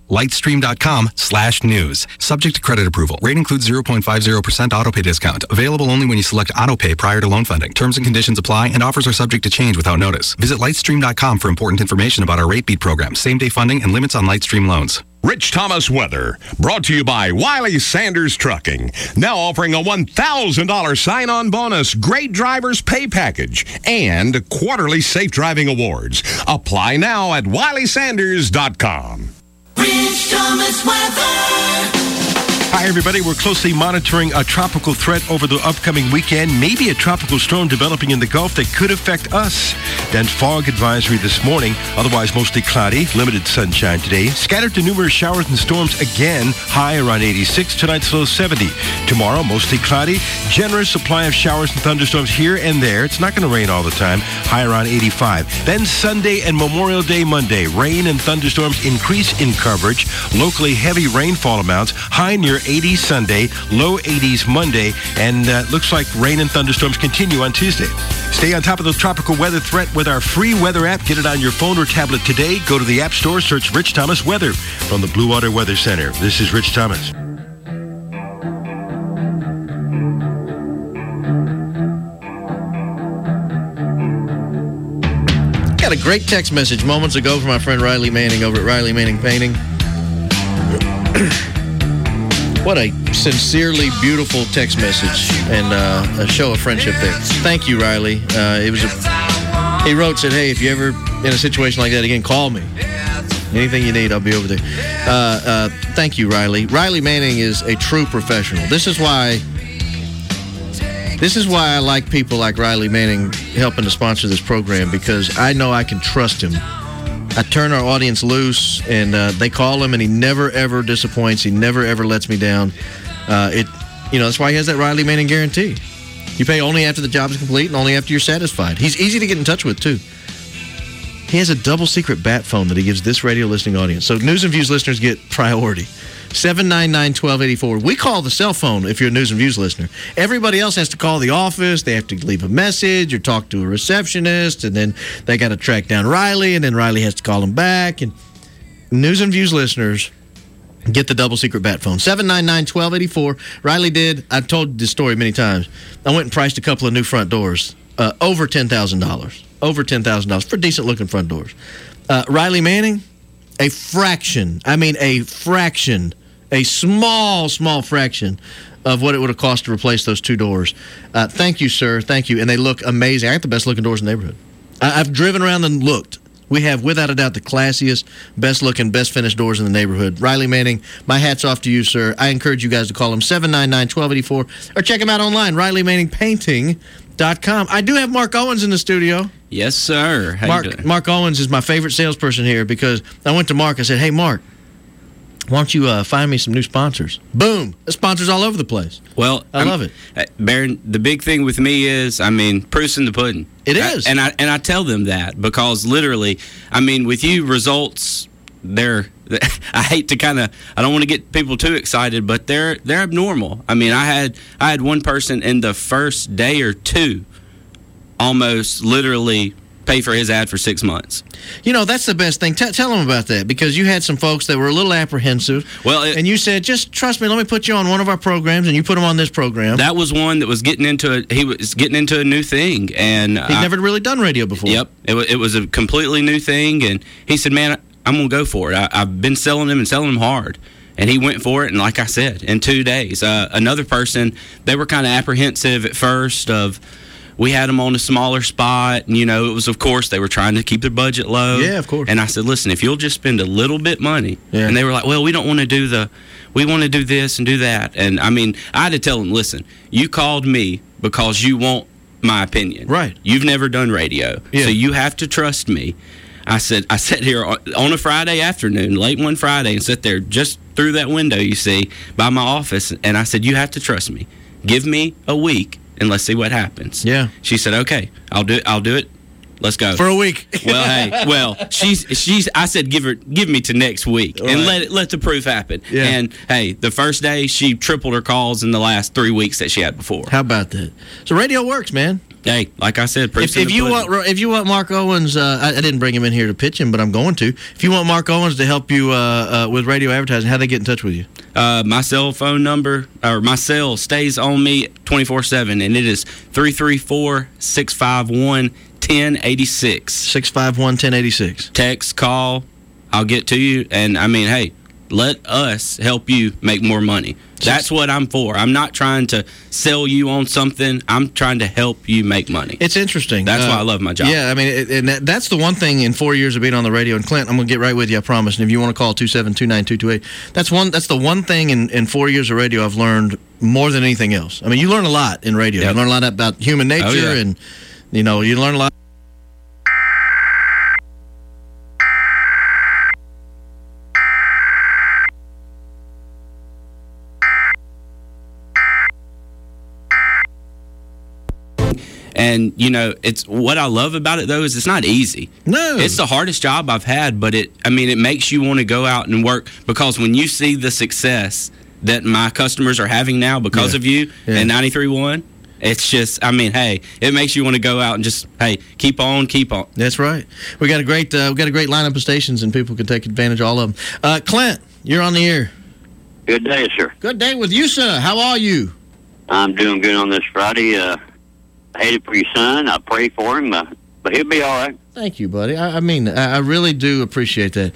Lightstream.com/news. Subject to credit approval. Rate includes 0.50% autopay discount. Available only when you select autopay prior to loan funding. Terms and conditions apply and offers are subject to change without notice. Visit lightstream.com for important information about our Rate Beat program, same-day funding, and limits on Lightstream loans. Rich Thomas weather, brought to you by Wiley Sanders Trucking. Now offering a $1,000 sign-on bonus, great drivers pay package, and quarterly safe driving awards. Apply now at WileySanders.com. Rich Thomas weather. Hi, everybody. We're closely monitoring a tropical threat over the upcoming weekend, maybe a tropical storm developing in the Gulf that could affect us. Then fog advisory this morning, otherwise mostly cloudy, limited sunshine today. Scattered to numerous showers and storms again, high around 86, tonight's low 70. Tomorrow, mostly cloudy, generous supply of showers and thunderstorms here and there. It's not going to rain all the time, high around 85. Then Sunday and Memorial Day Monday, rain and thunderstorms increase in coverage, locally heavy rainfall amounts, high near 80s Sunday, low 80s Monday, and looks like rain and thunderstorms continue on Tuesday. Stay on top of the tropical weather threat with our free weather app. Get it on your phone or tablet today. Go to the App Store, search Rich Thomas Weather. From the Blue Water Weather Center, this is Rich Thomas. Got a great text message moments ago from my friend Riley Manning over at Riley Manning Painting. What a sincerely beautiful text message and a show of friendship there. Thank you, Riley. He wrote, said, hey, if you're ever in a situation like that again, call me. Anything you need, I'll be over there. Thank you, Riley. Riley Manning is a true professional. This is why I like people like Riley Manning helping to sponsor this program, because I know I can trust him. I turn our audience loose, and they call him, and he never, ever disappoints. He never, ever lets me down. That's why he has that Riley Manning guarantee. You pay only after the job is complete and only after you're satisfied. He's easy to get in touch with, too. He has a double secret bat phone that he gives this radio listening audience. So News and Views listeners get priority. 799-1284. We call the cell phone if you're a News and Views listener. Everybody else has to call the office. They have to leave a message or talk to a receptionist, and then they got to track down Riley, and then Riley has to call them back. And News and Views listeners get the double secret bat phone. 799-1284. Riley did. I've told this story many times. I went and priced a couple of new front doors. Over $10,000. Over $10,000 for decent-looking front doors. Riley Manning, a fraction, a small fraction of what it would have cost to replace those two doors. Thank you, sir. Thank you. And they look amazing. I got the best-looking doors in the neighborhood. I've driven around and looked. We have, without a doubt, the classiest, best-looking, best-finished doors in the neighborhood. Riley Manning, my hat's off to you, sir. I encourage you guys to call him 799-1284 or check him out online, RileyManningPainting.com. I do have Mark Owens in the studio. Yes, sir. Mark Owens is my favorite salesperson here, because I went to Mark. I said, hey, Mark, why don't you find me some new sponsors? Boom. The sponsors all over the place. Well, I love it. Baron, the big thing with me is, proof's in the pudding. It is. And I tell them that, because literally, with you, results, I hate to I don't want to get people too excited, but they're abnormal. I had one person in the first day or two almost literally pay for his ad for 6 months. That's the best thing. Tell them about that, because you had some folks that were a little apprehensive. Well, and you said, just trust me, let me put you on one of our programs, and you put him on this program. That was one that was getting into a new thing, and he'd never really done radio before. Yep, it was a completely new thing, and he said, "Man, I'm gonna go for it. I've been selling them hard." And he went for it, and like I said, in 2 days. Another person, they were kind of apprehensive at first of. We had them on a smaller spot, and, it was, of course, they were trying to keep their budget low. Yeah, of course. And I said, listen, if you'll just spend a little bit money. Yeah. And they were like, well, we don't want to do we want to do this and do that. And, I had to tell them, listen, you called me because you want my opinion. Right. You've never done radio. Yeah. So you have to trust me. I sat here on a Friday afternoon, late one Friday, and sat there just through that window, you see, by my office. And I said, you have to trust me. Give me a week. And let's see what happens. Yeah. She said, okay, I'll do it. Let's go. For a week. She's I said, give me to next week, and let the proof happen. Yeah. And hey, the first day she tripled her calls in the last 3 weeks that she had before. How about that? So radio works, man. Hey, like I said, if you want Mark Owens, I didn't bring him in here to pitch him, but I'm going to. If you want Mark Owens to help you with radio advertising, how do they get in touch with you? My cell phone number, or my cell, stays on me 24/7, and it is 334-651-1086. 651-1086. Text, call, I'll get to you, and hey, let us help you make more money. That's what I'm for. I'm not trying to sell you on something. I'm trying to help you make money. It's interesting. That's why I love my job. Yeah, and that's the one thing in 4 years of being on the radio. And Clint, I'm going to get right with you, I promise. And if you want to call 272-9228, that's the one thing in 4 years of radio I've learned more than anything else. You learn a lot in radio. Yep. You learn a lot about human nature, and you learn a lot. And, it's what I love about it, though, is it's not easy. No. It's the hardest job I've had, but it makes you want to go out and work, because when you see the success that my customers are having now because of you and 93.1. It's just, I mean, hey, it makes you want to go out and just, hey, keep on. That's right. We got a great lineup of stations, and people can take advantage of all of them. Clint, you're on the air. Good day, sir. Good day with you, sir. How are you? I'm doing good on this Friday. I hate it for your son. I pray for him, but he'll be all right. Thank you, buddy. I mean, I really do appreciate that.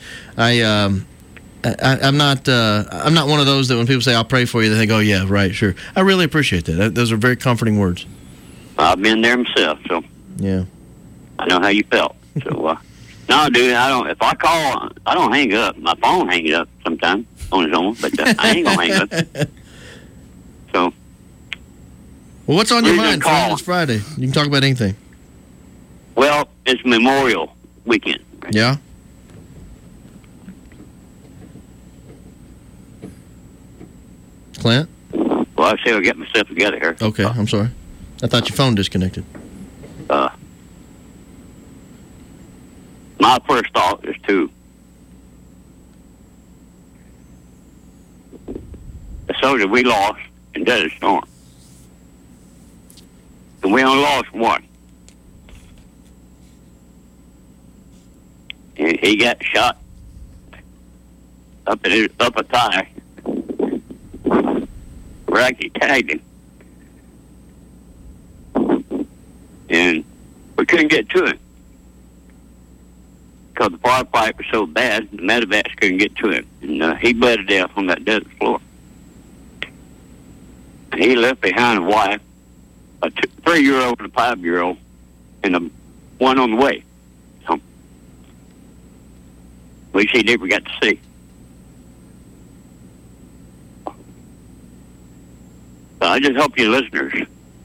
I'm not one of those that when people say I'll pray for you, they think, oh yeah, right, sure. I really appreciate that. Those are very comforting words. I've been there myself, so yeah, I know how you felt. So no, dude, I don't. If I call, I don't hang up. My phone hangs up sometimes on its own, but I ain't gonna hang up. So, well, what's on your mind for this Friday? You can talk about anything. Well, it's Memorial Weekend. Right? Yeah. Clint? Well, I say I'll get myself together here. Okay, I'm sorry. I thought your phone disconnected. My first thought is to the soldier we lost in Desert Storm. And we only lost one. And he got shot up a thigh. Racky tagged him. And we couldn't get to him. Because the firefight was so bad, the medevacs couldn't get to him. And he bled to death on that desert floor. And he left behind a wife, a 3-year-old and a 5-year-old, and one on the way. So, which he never got to see. So I just hope you listeners,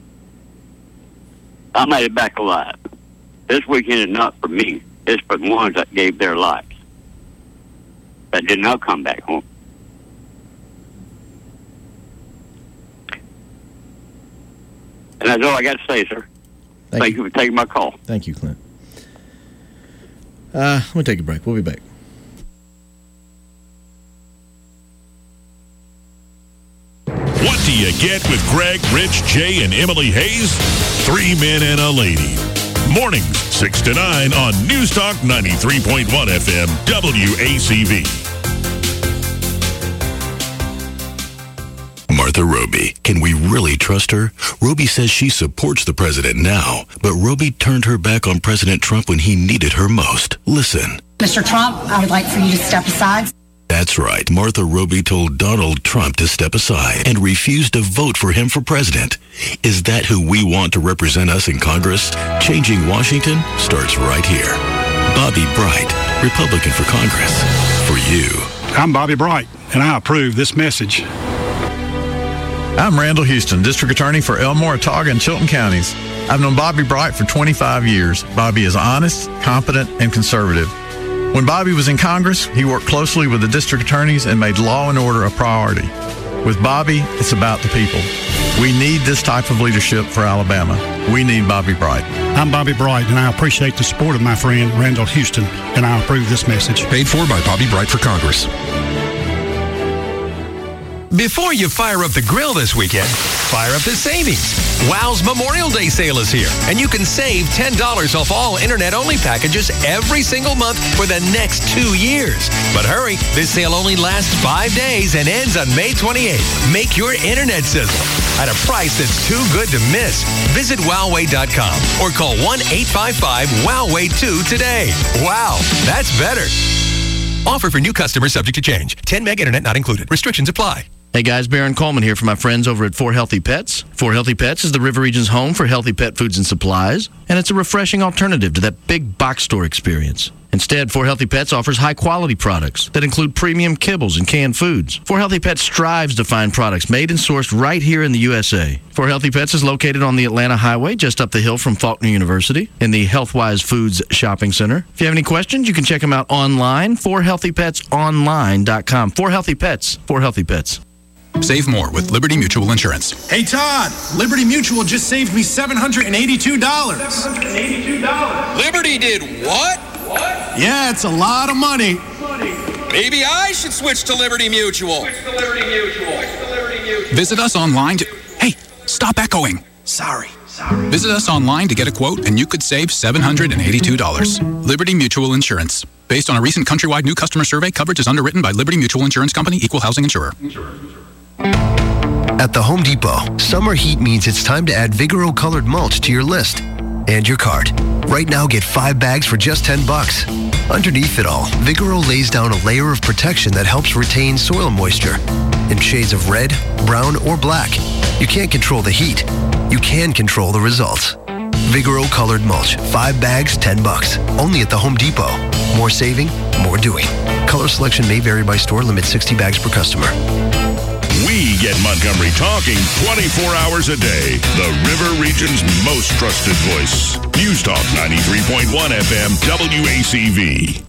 I made it back alive. This weekend is not for me. It's for the ones that gave their lives, that did not come back home. And that's all I got to say, sir. Thank you for taking my call. Thank you, Clint. We'll take a break. We'll be back. What do you get with Greg, Rich, Jay, and Emily Hayes? 3 men and a lady. Mornings, 6 to 9 on News Talk 93.1 FM, WACV. Martha Roby. Can we really trust her? Roby says she supports the president now, but Roby turned her back on President Trump when he needed her most. Listen. Mr. Trump, I would like for you to step aside. That's right. Martha Roby told Donald Trump to step aside and refused to vote for him for president. Is that who we want to represent us in Congress? Changing Washington starts right here. Bobby Bright, Republican for Congress. For you. I'm Bobby Bright, and I approve this message. I'm Randall Houston, District Attorney for Elmore, Autauga, and Chilton counties. I've known Bobby Bright for 25 years. Bobby is honest, competent, and conservative. When Bobby was in Congress, he worked closely with the district attorneys and made law and order a priority. With Bobby, it's about the people. We need this type of leadership for Alabama. We need Bobby Bright. I'm Bobby Bright, and I appreciate the support of my friend Randall Houston, and I approve this message. Paid for by Bobby Bright for Congress. Before you fire up the grill this weekend, fire up the savings. Wow's Memorial Day sale is here, and you can save $10 off all internet-only packages every single month for the next 2 years. But hurry, this sale only lasts 5 days and ends on May 28th. Make your internet sizzle at a price that's too good to miss. Visit Wowway.com or call 1-855-WOWWAY2 today. Wow, that's better. Offer for new customers subject to change. 10 meg internet not included. Restrictions apply. Hey guys, Baron Coleman here for my friends over at 4 Healthy Pets. 4 Healthy Pets is the River Region's home for healthy pet foods and supplies, and it's a refreshing alternative to that big box store experience. Instead, 4 Healthy Pets offers high-quality products that include premium kibbles and canned foods. 4 Healthy Pets strives to find products made and sourced right here in the USA. 4 Healthy Pets is located on the Atlanta Highway, just up the hill from Faulkner University, in the Healthwise Foods Shopping Center. If you have any questions, you can check them out online, 4healthypetsonline.com. 4 Healthy Pets. 4 Healthy Pets. Save more with Liberty Mutual Insurance. Hey, Todd, Liberty Mutual just saved me $782. Liberty did what? Yeah, it's a lot of money. Maybe I should switch to Liberty Mutual. Visit us online to... Hey, stop echoing. Sorry. Visit us online to get a quote, and you could save $782. Liberty Mutual Insurance. Based on a recent countrywide new customer survey, coverage is underwritten by Liberty Mutual Insurance Company, Equal Housing Insurer. At the Home Depot, summer heat means it's time to add Vigoro colored mulch to your list and your cart. Right now, get 5 bags for just $10. Underneath it all, Vigoro lays down a layer of protection that helps retain soil moisture in shades of red, brown, or black. You can't control the heat. You can control the results. Vigoro colored mulch, 5 bags, $10. Only at the Home Depot. More saving, more doing. Color selection may vary by store. Limit 60 bags per customer. We get Montgomery talking 24 hours a day. The River Region's most trusted voice. News Talk 93.1 FM WACV.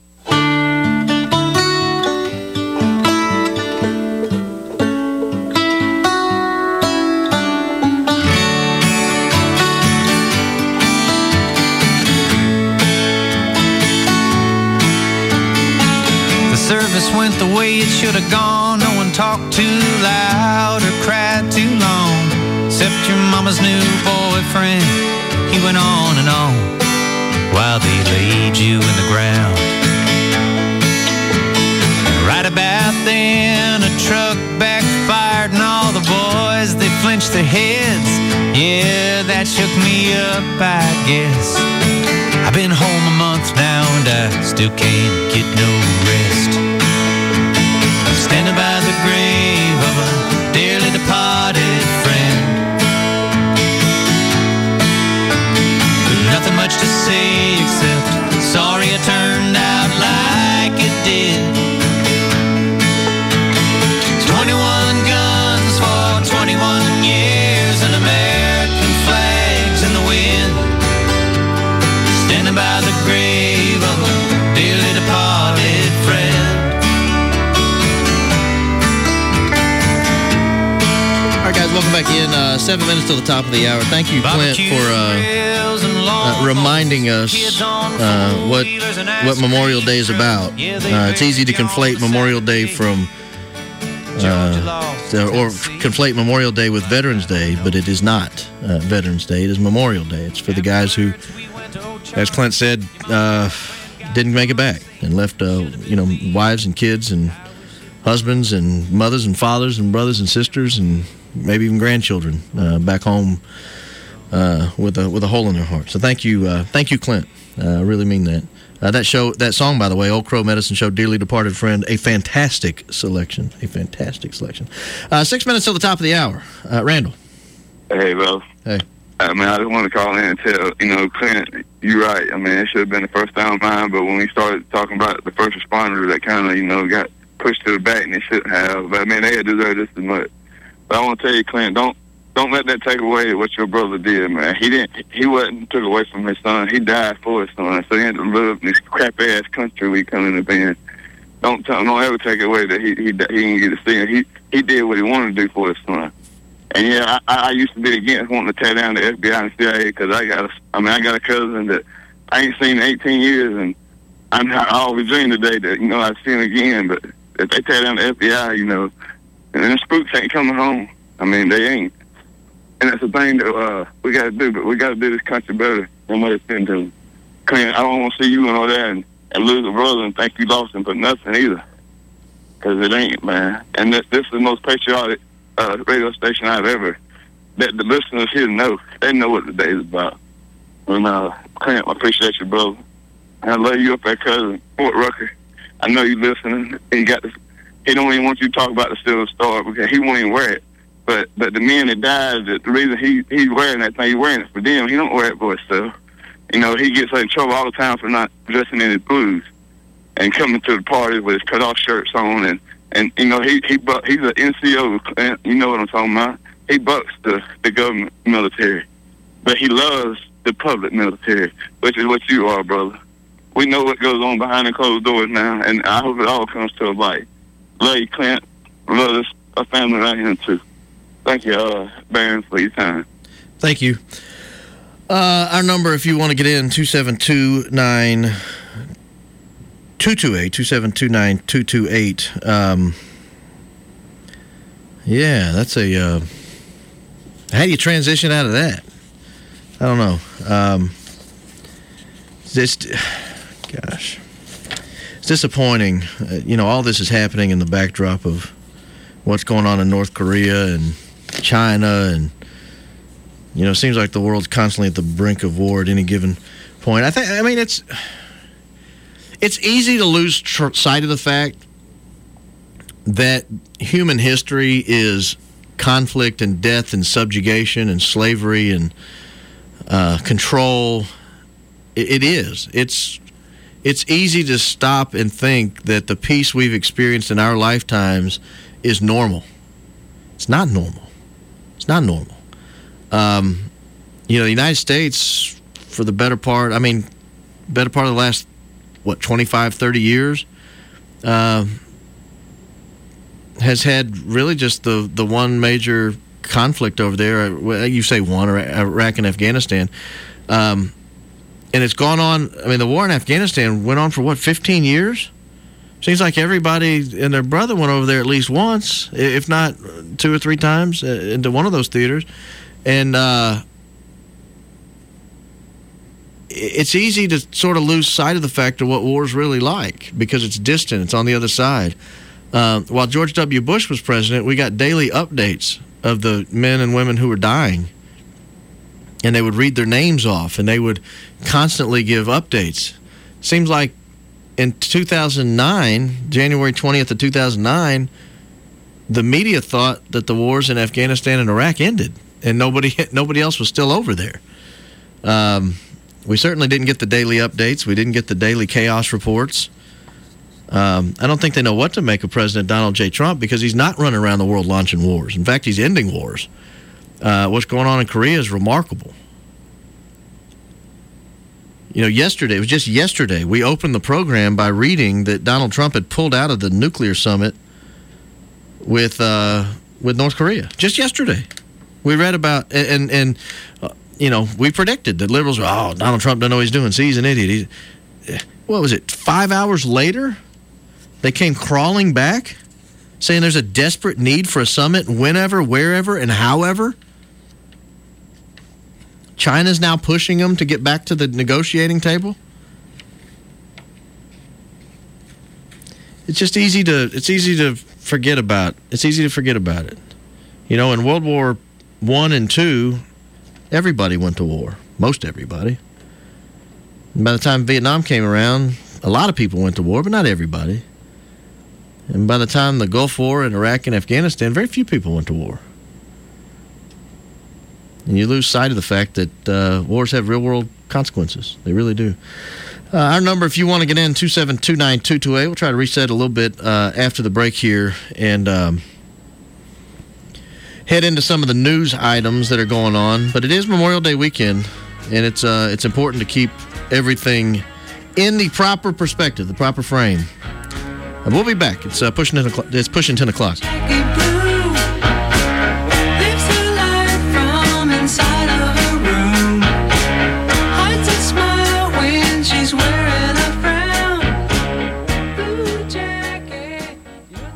Service went the way it should have gone. No one talked too loud or cried too long, except your mama's new boyfriend. He went on and on while they laid you in the ground. Right about then, a truck backfired and all the boys, they flinched their heads. Yeah, that shook me up, I guess. I've been home a month now and I still can't get no rest. I'm standing by the grave of a dearly departed friend. Nothing much to say except sorry it turned out like it did. 21 guns for 21 years and American flags in the wind. Standing by the grave of a dearly departed friend. All right, guys, welcome back in. 7 minutes till the top of the hour. Thank you, Clint, for reminding us what Memorial Day is about. It's easy to conflate Memorial Day from or conflate Memorial Day with Veterans Day, but it is not Veterans Day. It is Memorial Day. It's for the guys who, as Clint said, didn't make it back and left, wives and kids and husbands and mothers and fathers and brothers and sisters and maybe even grandchildren back home with a hole in their heart. So thank you, Clint. I really mean that. That song, by the way, Old Crow Medicine Show, Dearly Departed Friend, a fantastic selection. 6 minutes till the top of the hour. Randall. Hey, bro. Hey. I just want to call in and tell, Clint, you're right. It should have been the first down mine, but when we started talking about the first responders, that kind of, got pushed to the back, and they shouldn't have. But, they had deserved just as much. But I want to tell you, Clint, don't let that take away what your brother did, man. He wasn't took away from his son. He died for his son, so he had to live in this crappy-ass country we come in the band. Don't ever take away that he didn't get to see him. He did what he wanted to do for his son. And yeah, I used to be against wanting to tear down the FBI and CIA because I got a cousin that I ain't seen in 18 years, and I always dream today that I'd see him again. But if they tear down the FBI, and the spooks ain't coming home. They ain't. And that's the thing that we got to do. But we got to do this country better than what it's been doing. Clint, I don't want to see you and all that and lose a brother and think you lost him for nothing either. Because it ain't, man. And this is the most patriotic radio station I've ever, that the listeners here know. They know what the day is about. And Clint, I appreciate you, brother. I love you up at cousin Fort Rucker. I know you listening. He don't even want you to talk about the Silver Star because he won't even wear it. But the men that died, the reason he's wearing that thing, he's wearing it for them. He don't wear it for himself. He gets in trouble all the time for not dressing in his blues and coming to the parties with his cut-off shirts on and he's an NCO, you know what I'm talking about. He bucks the government military, but he loves the public military, which is what you are, brother. We know what goes on behind the closed doors now, and I hope it all comes to a light. Love you, Clint. Love this family right here, too. Thank you, Barron, for your time. Thank you. Our number, if you want to get in, 272-9... 228-272-9228. Yeah, that's a... how do you transition out of that? I don't know. It's disappointing. All this is happening in the backdrop of what's going on in North Korea and China, and it seems like the world's constantly at the brink of war at any given point. It's easy to lose sight of the fact that human history is conflict and death and subjugation and slavery and control. It is. It's easy to stop and think that the peace we've experienced in our lifetimes is normal. It's not normal. It's not normal. The United States, for the better part of the last, 25, 30 years, has had really just the one major conflict over there. You say one, or Iraq and Afghanistan. And it's gone on. The war in Afghanistan went on for 15 years? Seems like everybody and their brother went over there at least once, if not 2 or 3 times, into one of those theaters. And it's easy to sort of lose sight of the fact of what war's really like because it's distant. It's on the other side. While George W. Bush was president, we got daily updates of the men and women who were dying. And they would read their names off, and they would constantly give updates. Seems like in 2009, January 20th of 2009, the media thought that the wars in Afghanistan and Iraq ended, and nobody else was still over there. We certainly didn't get the daily updates. We didn't get the daily chaos reports. I don't think they know what to make of President Donald J. Trump because he's not running around the world launching wars. In fact, he's ending wars. What's going on in Korea is remarkable. Yesterday, it was just yesterday, we opened the program by reading that Donald Trump had pulled out of the nuclear summit with North Korea. Just yesterday. We read about, and we predicted that liberals were, Donald Trump doesn't know what he's doing. See, he's an idiot. What was it, 5 hours later? They came crawling back, saying there's a desperate need for a summit whenever, wherever, and however. China's now pushing them to get back to the negotiating table. It's just easy to forget about. It's easy to forget about it. In World War I and II, everybody went to war. Most everybody. And by the time Vietnam came around, a lot of people went to war, but not everybody. And by the time the Gulf War in Iraq and Afghanistan, very few people went to war. And you lose sight of the fact that wars have real-world consequences. They really do. Our number, if you want to get in, 2729228. We'll try to reset a little bit after the break here and head into some of the news items that are going on. But it is Memorial Day weekend, and it's important to keep everything in the proper perspective, the proper frame. And we'll be back. It's pushing 10 o'clock.